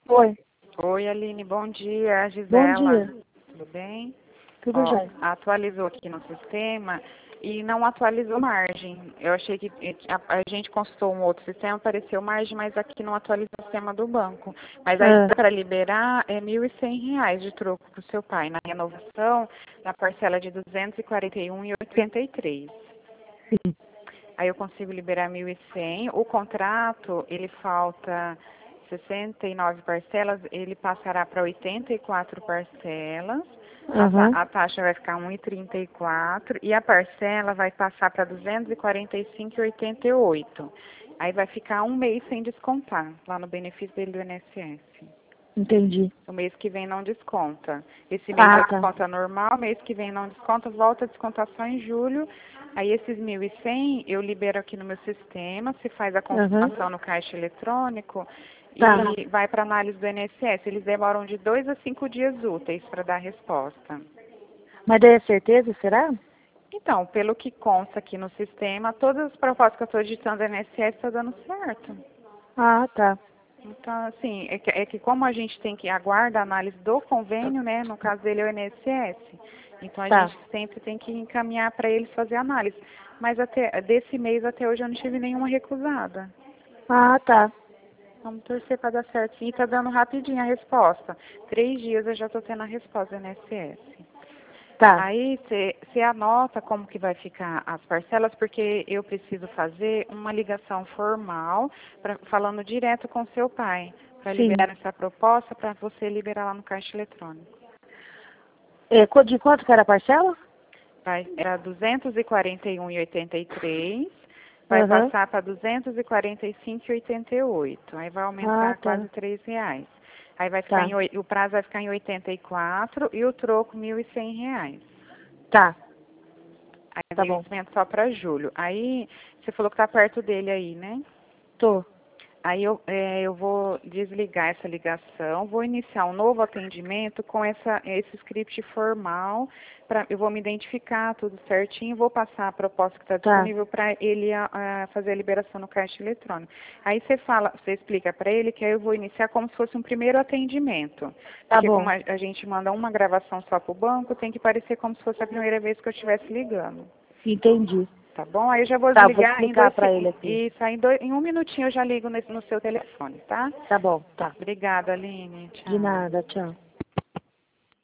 Oi. Oi, Aline, bom dia. Bom Gisela, dia. tudo bem? Tudo já. Atualizou aqui no sistema e não atualizou margem. Eu achei que a gente consultou um outro sistema, apareceu margem, mas aqui não atualizou o sistema do banco. Mas aí para liberar é R$ 1.100 de troco para o seu pai, na renovação, na parcela de R$ 241,83. Sim. Aí eu consigo liberar 1.100. O contrato, ele falta 69 parcelas, ele passará para 84 parcelas. A taxa vai ficar 1,34 e a parcela vai passar para 245,88. Aí vai ficar um mês sem descontar, lá no benefício dele do INSS. Entendi. O mês que vem não desconta. Esse mês desconta normal, mês que vem não desconta, volta a descontar só em julho. Aí esses 1.100 eu libero aqui no meu sistema, se faz a confirmação no caixa eletrônico e vai para análise do INSS. Eles demoram de 2 a 5 dias úteis para dar a resposta. Mas daí é certeza, será? Então, pelo que consta aqui no sistema, todas as propostas que eu estou digitando do INSS está dando certo. Ah, tá. Então, assim, é que como a gente tem que aguardar a análise do convênio, né, no caso dele é o INSS, então a gente sempre tem que encaminhar para eles fazer a análise. Mas desse mês até hoje eu não tive nenhuma recusada. Ah, tá. Vamos torcer para dar certo. Sim, tá dando rapidinho a resposta. 3 dias eu já estou tendo a resposta do INSS. Tá. Aí você anota como que vai ficar as parcelas, porque eu preciso fazer uma ligação formal, falando direto com seu pai, para liberar essa proposta, para você liberar lá no caixa eletrônico. De quanto que era a parcela? Era 241,83, vai passar para 245,88. Aí vai aumentar quase R$ 3. Aí vai ficar o prazo vai ficar em 84 e o troco R$ 1.100. Tá. Aí tá bom. Só para julho. Aí você falou que tá perto dele aí, né? Tô. Aí eu vou desligar essa ligação, vou iniciar um novo atendimento com esse script formal. Eu vou me identificar tudo certinho, vou passar a proposta que está disponível para ele fazer a liberação no caixa eletrônico. Aí você explica para ele que aí eu vou iniciar como se fosse um primeiro atendimento. Porque como a gente manda uma gravação só para o banco, tem que parecer como se fosse a primeira vez que eu estivesse ligando. Entendi. Tá bom? Aí eu já vou desligar vou explicar para ele aqui. Isso, aí em um minutinho eu já ligo no seu telefone, tá? Tá bom, tá. Obrigada, Aline. Tchau. De nada, tchau.